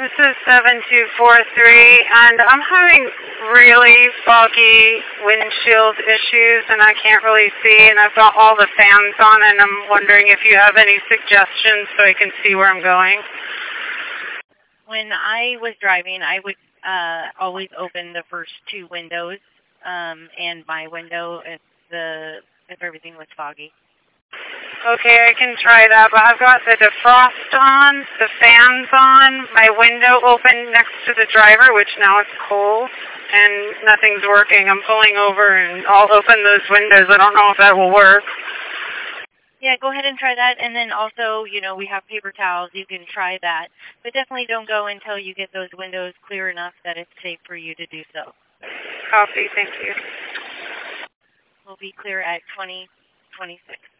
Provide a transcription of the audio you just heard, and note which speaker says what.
Speaker 1: This is 7243, and I'm having really foggy windshield issues, and I can't really see, and I've got all the fans on, and I'm wondering if you have any suggestions so I can see where I'm going.
Speaker 2: When I was driving, I would always open the first two windows, and my window if everything was foggy.
Speaker 1: Okay, I can try that, but I've got the defrost on, the fans on, my window open next to the driver, which now it's cold, and nothing's working. I'm pulling over, and I'll open those windows. I don't know if that will work.
Speaker 2: Yeah, go ahead and try that, and then also, we have paper towels. You can try that, but definitely don't go until you get those windows clear enough that it's safe for you to do so.
Speaker 1: Copy, thank you.
Speaker 2: We'll be clear at 2026.